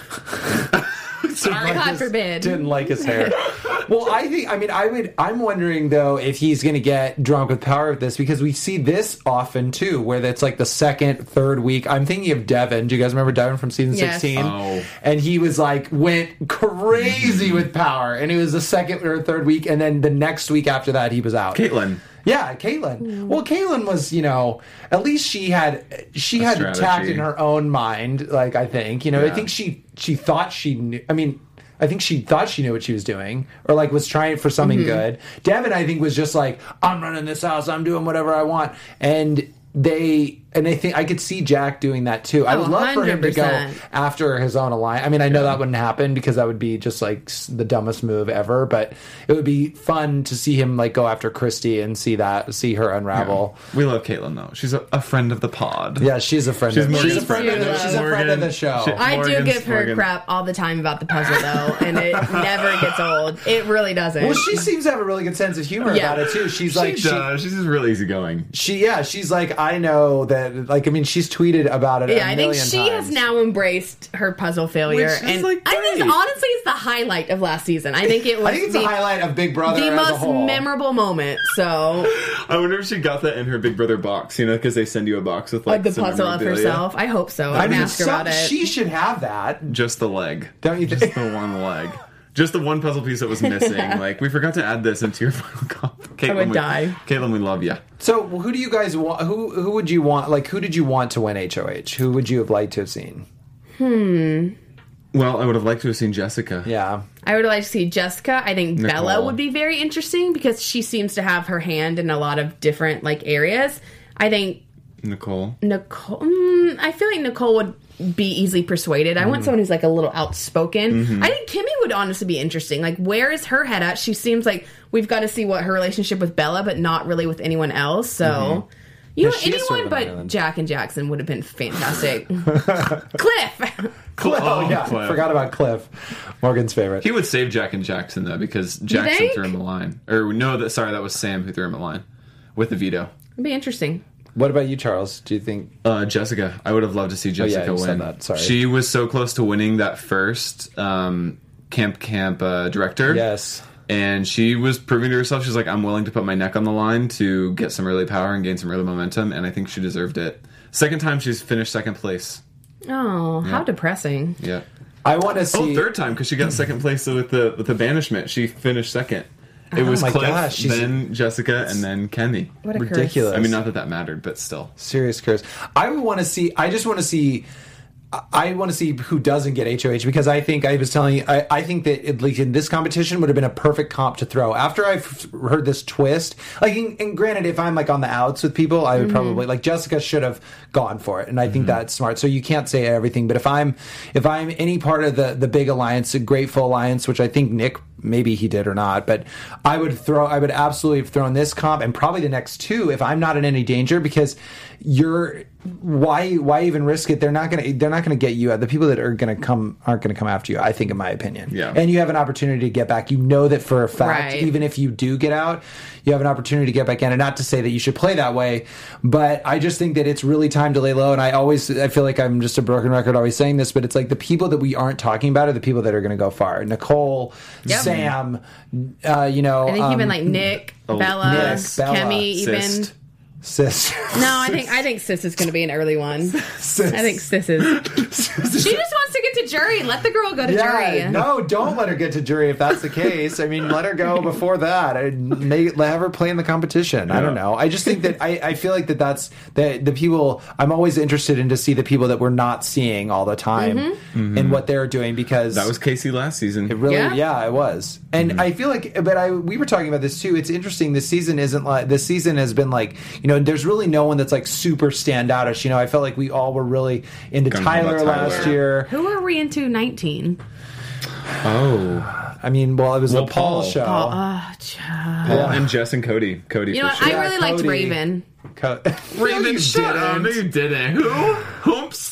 Sorry, God forbid. Didn't like his hair. Well, I think. I mean, I would. I'm wondering though if he's going to get drunk with power with this because we see this often too, where it's like the second, third week. I'm thinking of Devin. Do you guys remember Devin from season Yes. sixteen? Oh. And he was like went crazy with power, and it was the second or third week, and then the next week after that he was out. Caitlin. Yeah, Caitlyn. Well, Caitlyn was, you know, at least she had she A had strategy. tact in her own mind. Like I think, you know, I Yeah. think she she thought she knew. I mean, I think she thought she knew what she was doing, or like was trying for something good. Devin, I think, was just like, I'm running this house. I'm doing whatever I want, and they. And I think I could see Jack doing that too. I Oh, would love for him to go one hundred percent. after his own alliance. I mean, I know that wouldn't happen because that would be just like s- the dumbest move ever. But it would be fun to see him like go after Christy and see that, see her unravel. We love Caitlin though. She's a, a friend of the pod. Yeah, she's a friend. She's of, she's a Morgan's friend. Of the, friend. she's a friend of the show. She- I do Morgan's- give her Morgan. crap all the time about the puzzle, though, and it never gets old. It really doesn't. Well, she seems to have a really good sense of humor Yeah. about it too. She's She like, she, does. She's just real easygoing. she, yeah, she's like, I know that. Like, I mean, she's tweeted about it. yeah, a I think million she times. has now embraced her puzzle failure, Which is, and like, I think great. honestly it's the highlight of last season. I think it was I think it's the, the highlight of Big Brother the as a most whole. memorable moment. So, I wonder if she got that in her Big Brother box. You know, because they send you a box with like like the some puzzle of memorabilia. herself. I hope so. I I'm mean, gonna ask her about some- it. she should have that, Just the leg. don't you Just think? the one leg. Just the one puzzle piece that was missing. Like we forgot to add this into your final comp. Caitlin, would we, die. Caitlin, we love you. So, who do you guys want? Who who would you want? Like, who did you want to win H O H? Who would you have liked to have seen? Well, I would have liked to have seen Jessica. Yeah, I would like to see Jessica. I think Nicole. Bella would be very interesting because she seems to have her hand in a lot of different like areas. I think Nicole. Nicole. Mm, I feel like Nicole would be easily persuaded. I want someone who's like a little outspoken. I think Kimmy would honestly be interesting. Like, where is her head at? She seems like we've got to see what her relationship with Bella, but not really with anyone else. So, you Yeah, know, she is sort anyone of an but island. Jack and Jackson would have been fantastic. Cliff. Cliff. Oh, yeah, Cliff. forgot about Cliff, Morgan's favorite. He would save Jack and Jackson though because Jackson think? threw him a line. Or no, that sorry, that was Sam who threw him a line with the veto. It'd be interesting. What about you, Charles? Do you think? Uh, Jessica, I would have loved to see Jessica you win. said that, sorry. She was so close to winning that first um, camp camp uh, director. Yes. And she was proving to herself, she's like, I'm willing to put my neck on the line to get some early power and gain some early momentum, and I think she deserved it. Second time she's finished second place. Oh, how depressing. Yeah. I want to Oh, see. third time because she got second place with the with the banishment. She finished second. It was my Cliff, gosh, she's- then Jessica, and then Kemi. What a Ridiculous. I mean, not that that mattered, but still. Serious curse. I would want to see. I just want to see I want to see who doesn't get H O H because I think I was telling you, I, I think that at least in this competition would have been a perfect comp to throw. After I've heard this twist, like, and, and granted, if I'm like on the outs with people, I would mm-hmm. probably like Jessica should have gone for it, and I think mm-hmm. that's smart. So you can't say everything, but if I'm if I'm any part of the the big alliance, the Grateful Alliance, which I think Nick maybe he did or not, but I would throw, I would absolutely have thrown this comp and probably the next two if I'm not in any danger because you're. Why? Why even risk it? They're not gonna. They're not gonna get you. The people that are gonna come aren't gonna come after you. I think, in my opinion. Yeah. And you have an opportunity to get back. You know that for a fact. Right. Even if you do get out, you have an opportunity to get back in. And not to say that you should play that way, but I just think that it's really time to lay low. And I always, I feel like I'm just a broken record always saying this, but it's like the people that we aren't talking about are the people that are gonna go far. Nicole, yep. Sam, uh, you know. I think um, even like Nick, oh, Bella, Nick, Bella, Kemi, even. Sist. Sis. No, I think I think Sis is going to be an early one. Sis. I think Sis is. She just wants to get to jury. Let the girl go to Yeah, jury. no, don't let her get to jury if that's the case. I mean, let her go before that. I may have her play in the competition. I don't know. I just think that I, I feel like that that's the the people. I'm always interested in to see the people that we're not seeing all the time Mm-hmm. and what they're doing because That was Casey last season. it really, Yeah. yeah, it was. And Mm-hmm. I feel like, but I we were talking about this too. It's interesting. This season isn't like this season has been like you know. There's really no one that's like super standoutish. You know, I felt like we all were really into Gung-ho Tyler, about Tyler. last year. Who are we into? nineteen. Oh. I mean, well, it was Well, the Paul, Paul. show. Paul, oh, ch- Paul and Jess and Cody. Cody you know for what? sure. I Yeah, really liked Cody. Raven. Co- Raven, No, you shut up. No, didn't. you didn't. Who? Humps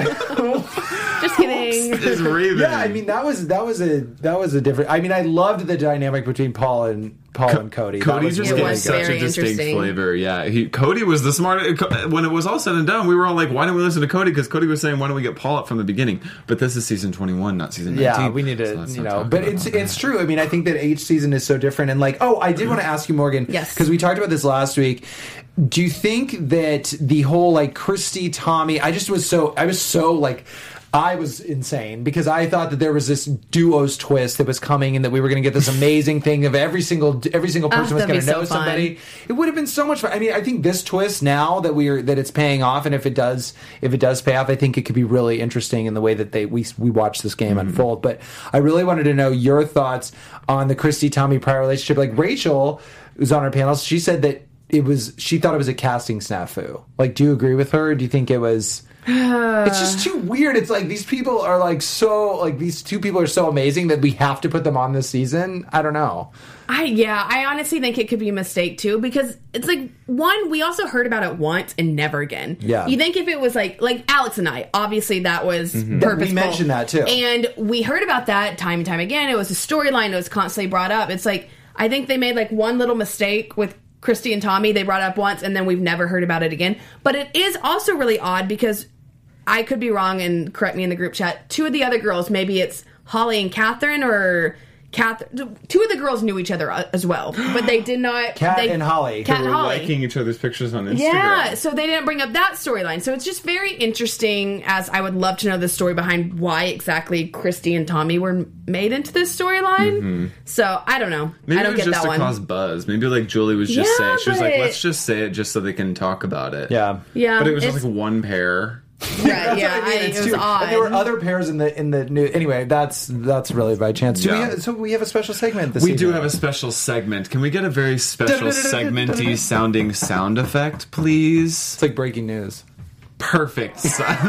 Just kidding. is Raven. Yeah, I mean that was that was a that was a different. I mean, I loved the dynamic between Paul and Paul and Cody. Cody That was just It really gave was good. such a very distinct interesting. flavor. Yeah, he, Cody was the smart. When it was all said and done, we were all like, "Why don't we listen to Cody?" Because Cody was saying, "Why don't we get Paul up from the beginning?" But this is season twenty-one, not season nineteen. Yeah, we need to, so let's you not know. talk But about it's that. it's true. I mean, I think that each season is so different. And like, oh, I did want to ask you, Morgan. Yes. Because we talked about this last week. Do you think that the whole like Christy, Tommy? I just was so I was so like. I was insane because I thought that there was this duos twist that was coming and that we were going to get this amazing thing of every single every single person was that'd going be to so know fun. somebody. It would have been so much fun. I mean, I think this twist now that we're that it's paying off, and if it does, if it does pay off, I think it could be really interesting in the way that they we we watch this game Mm-hmm. unfold. But I really wanted to know your thoughts on the Christy Tommy prior relationship. Like Rachel was on our panel, she said that it was she thought it was a casting snafu. Like, do you agree with her? Or do you think it was? It's just too weird. It's like these people are like so like these two people are so amazing that we have to put them on this season. I don't know. I yeah, I honestly think it could be a mistake too because it's like one we also heard about it once and never again. Yeah. You think if it was like like Alex and I, obviously that was purposeful. We mentioned that, too. And we heard about that time and time again. It was a storyline that was constantly brought up. It's like I think they made like one little mistake with Christy and Tommy. They brought it up once and then we've never heard about it again. But it is also really odd because I could be wrong and correct me in the group chat. Two of the other girls, maybe it's Holly and Catherine or Catherine. Two of the girls knew each other as well, but they did not. Kat they, and Holly. Kat They and were Holly. liking each other's pictures on Instagram. Yeah, so they didn't bring up that storyline. So it's just very interesting, as I would love to know the story behind why exactly Christy and Tommy were made into this storyline. Mm-hmm. So I don't know. Maybe I don't it was get just that to one. cause buzz. Maybe like Julie was just Yeah, saying, she was like, but- let's just say it just so they can talk about it. Yeah. Yeah, But it was just it's- like one pair. right, That's yeah, what I mean. I- It's it was too- odd. And there were other pairs in the in the new. Anyway, that's that's really by chance. Do we Yeah. have, so we have a special segment. This We season. do have a special segment. Can we get a very special segmenty sounding sound effect, please? It's like breaking news. Perfect.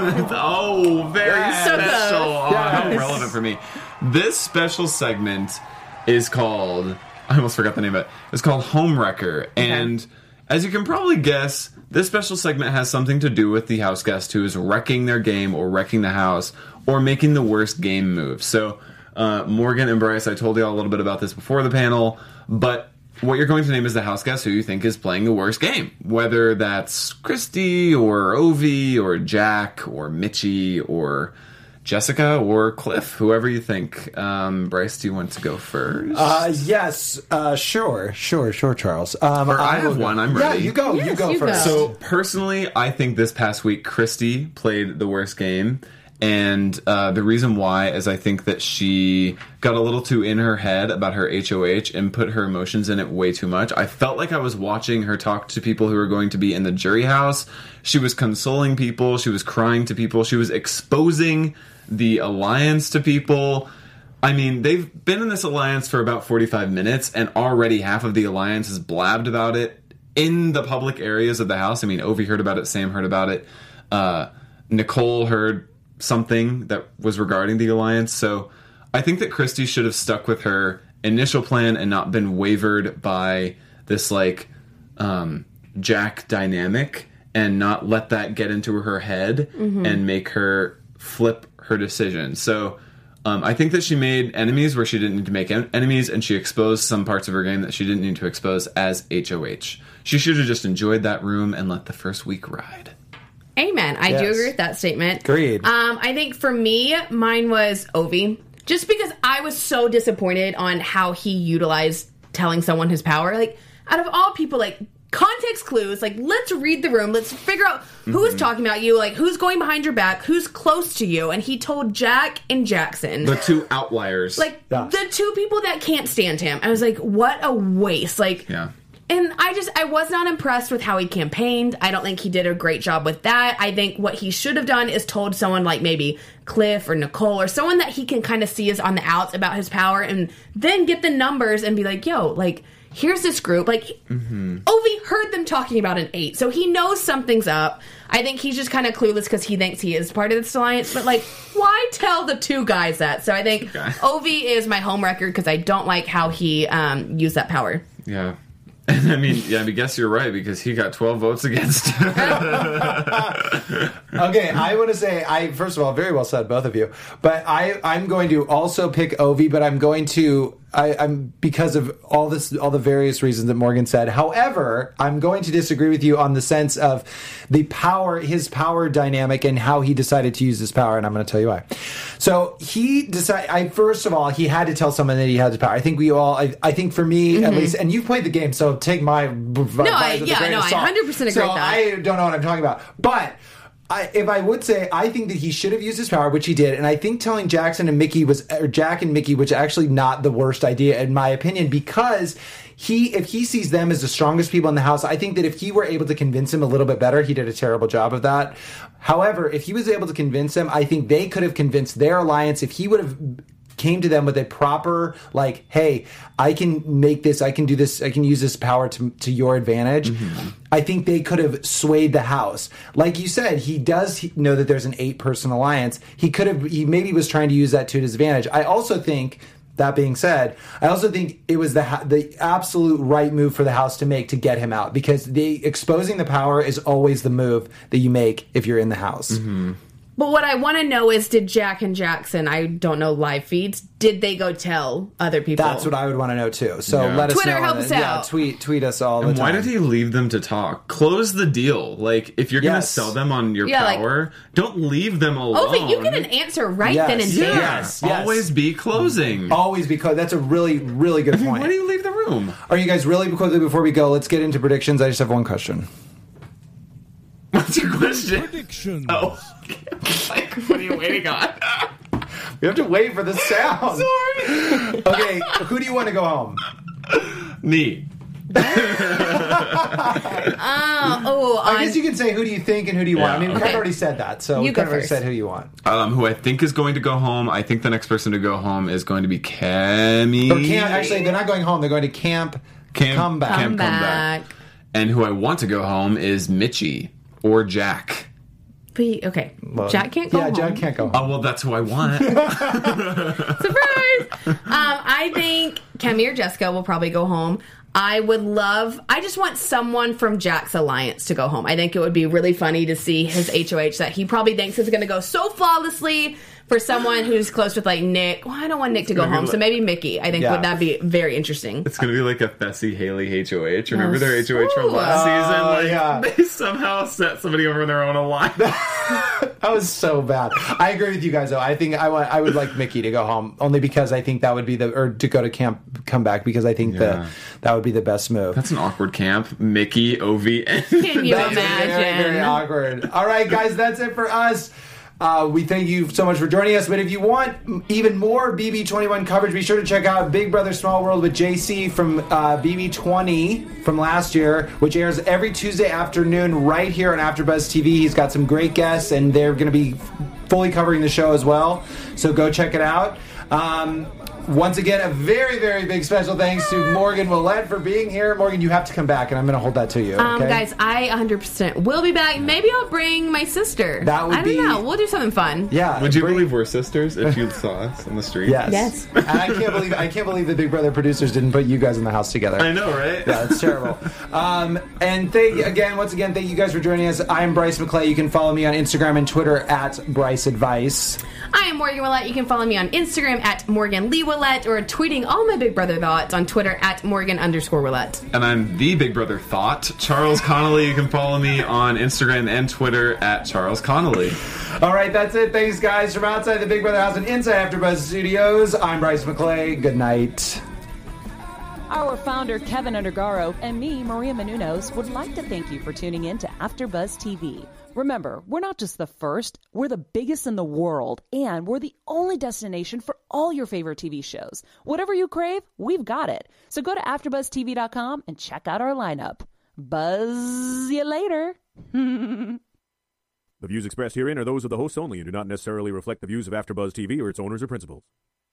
Oh, very So special. close. Oh, how Yes. relevant for me. This special segment is called, I almost forgot the name of it. It's called Home Wrecker. And as you can probably guess, this special segment has something to do with the house guest who is wrecking their game or wrecking the house or making the worst game move. So, uh, Morgan and Bryce, I told you all a little bit about this before the panel, but what you're going to name is the house guest who you think is playing the worst game. Whether that's Christy or Ovi or Jack or Mitchie or Jessica or Cliff, whoever you think. Um, Bryce, do you want to go first? Uh, yes, uh, sure, sure, sure, Charles. Um, Or I will have go- one, I'm Yeah, ready. you go. you Yes, go you first. go. So personally, I think this past week Christy played the worst game, And uh, the reason why is I think that she got a little too in her head about her H O H and put her emotions in it way too much. I felt like I was watching her talk to people who were going to be in the jury house. She was consoling people. She was crying to people. She was exposing the alliance to people. I mean, they've been in this alliance for about forty-five minutes, and already half of the alliance has blabbed about it in the public areas of the house. I mean, Ovi heard about it. Sam heard about it. Uh, Nicole heard something that was regarding the alliance. So I think that Christy should have stuck with her initial plan and not been wavered by this like um, Jack dynamic and not let that get into her head mm-hmm. and make her flip her decision. So um, I think that she made enemies where she didn't need to make en- enemies, and she exposed some parts of her game that she didn't need to expose as H O H. She should have just enjoyed that room and let the first week ride. Amen. I yes. do agree with that statement. Agreed. Um, I think for me, mine was Ovi. Just because I was so disappointed on how he utilized telling someone his power. Like, out of all people, like, context clues, like, let's read the room. Let's figure out who's mm-hmm. talking about you, like, who's going behind your back, who's close to you. And he told Jack and Jackson. The two outliers. Like, yeah. the two people that can't stand him. I was like, what a waste. Like, yeah. And I just, I was not impressed with how he campaigned. I don't think he did a great job with that. I think what he should have done is told someone like maybe Cliff or Nicole or someone that he can kind of see is on the outs about his power, and then get the numbers and be like, yo, like, here's this group. Like, mm-hmm. Ovi heard them talking about an eight, so he knows something's up. I think he's just kind of clueless because he thinks he is part of this alliance, but, like, why tell the two guys that? So I think okay. Ovi is my home record because I don't like how he um, used that power. Yeah. And I mean, yeah, I guess you're right because he got twelve votes against. Okay, I want to say, I first of all, very well said, both of you. But I, I'm going to also pick Ovi, but I'm going to, I, I'm because of all this, all the various reasons that Morgan said. However, I'm going to disagree with you on the sense of the power, his power dynamic, and how he decided to use his power, and I'm going to tell you why. So he decided. I first of all, he had to tell someone that he had his power. I think we all. I, I think for me mm-hmm. at least, and you've played the game, so take my no, I, yeah, no, I one hundred percent agree so with that. I don't know what I'm talking about, but. I, if I would say, I think that he should have used his power, which he did, and I think telling Jackson and Mickey was, or Jack and Mickey, was actually not the worst idea in my opinion, because he, if he sees them as the strongest people in the house, I think that if he were able to convince him a little bit better, he did a terrible job of that. However, if he was able to convince him, I think they could have convinced their alliance. If he would have came to them with a proper, like, hey, I can make this, I can do this, I can use this power to to your advantage, mm-hmm. I think they could have swayed the house. Like you said, he does know that there's an eight-person alliance. He could have, he maybe was trying to use that to his advantage. I also think, that being said, I also think it was the the absolute right move for the house to make to get him out, because the exposing the power is always the move that you make if you're in the house. Mm-hmm. But what I want to know is, did Jack and Jackson, I don't know live feeds, did they go tell other people? That's what I would want to know too. So yeah. let us Twitter know. help us yeah, out. tweet tweet us all and the time. Why did he leave them to talk? Close the deal. Like, if you're yes. going to sell them on your yeah, power, like, don't leave them alone. Ovi, you get an answer right yes. then and yeah. there. Yes, yes. Always be closing. Always be closing. That's a really, really good point. Why do you leave the room? Are you guys really, quickly before we go, let's get into predictions. I just have one question. What's your question? Predictions. Oh. Like, what are you waiting on? We have to wait for the sound. Sorry. Okay, who do you want to go home? Me. Uh, oh, I on, guess you can say who do you think and who do you want. Yeah. I mean, we Okay. kind of already said that, so You we go kind of already first. said who you want. Um, who I think is going to go home. I think the next person to go home is going to be Cammy. Or camp, actually, they're not going home. They're going to camp, Camp comeback. Camp Come back. comeback. And who I want to go home is Mitchie or Jack. But he- okay, Well, Jack can't go yeah, home. Jack can't go home. Oh, well, that's who I want. Surprise! um, I think Kemi or Jessica will probably go home. I would love, I just want someone from Jack's alliance to go home. I think it would be really funny to see his H O H that he probably thinks is going to go so flawlessly for someone who's close with, like, Nick. Well, I don't want Nick to go gonna be home, so like- maybe Mickey. I think Yeah. would that be very interesting. It's going to be like a Fessy Haley H O H. Remember Yes. their H O H from last Oh, season? Like, yeah. they somehow set somebody over their own alliance. That was so bad. I agree with you guys, though. I think I want. I would like Mickey to go home, only because I think that would be the, or to go to camp, come back, because I think Yeah. the that would be the best move. That's an awkward camp. Mickey, Ovi, and Can you That's imagine? Very, very awkward. All right, guys, that's it for us. Uh, we thank you so much for joining us. But if you want even more B B twenty-one coverage, be sure to check out Big Brother Small World with J C from uh, B B twenty from last year, which airs every Tuesday afternoon right here on AfterBuzz T V. He's got some great guests, and they're going to be fully covering the show as well. So go check it out. Um, Once again, a very, very big special thanks to Morgan Willett for being here. Morgan, you have to come back, and I'm going to hold that to you. Okay? Um, guys, I one hundred percent will be back. Maybe I'll bring my sister. That would I don't be- know. We'll do something fun. Yeah. Would you bring- believe we're sisters if you saw us on the street? Yes. Yes. And I can't believe I can't believe the Big Brother producers didn't put you guys in the house together. I know, right? Yeah, it's terrible. Um, and thank again, once again, thank you guys for joining us. I'm Bryce McClay. You can follow me on Instagram and Twitter at Bryce Advice. I am Morgan Willett. You can follow me on Instagram at Morgan Lee Willett or tweeting all my Big Brother thoughts on Twitter at Morgan underscore Willett. And I'm the Big Brother Thought, Charles Connolly. You can follow me on Instagram and Twitter at Charles Connolly. All right, that's it. Thanks, guys. From outside the Big Brother house and inside AfterBuzz Studios, I'm Bryce McClay. Good night. Our founder, Kevin Undergaro, and me, Maria Menounos, would like to thank you for tuning in to AfterBuzz T V. Remember, we're not just the first, we're the biggest in the world, and we're the only destination for all your favorite T V shows. Whatever you crave, we've got it. So go to after buzz T V dot com and check out our lineup. Buzz you later. The views expressed herein are those of the hosts only and do not necessarily reflect the views of AfterBuzz T V or its owners or principals.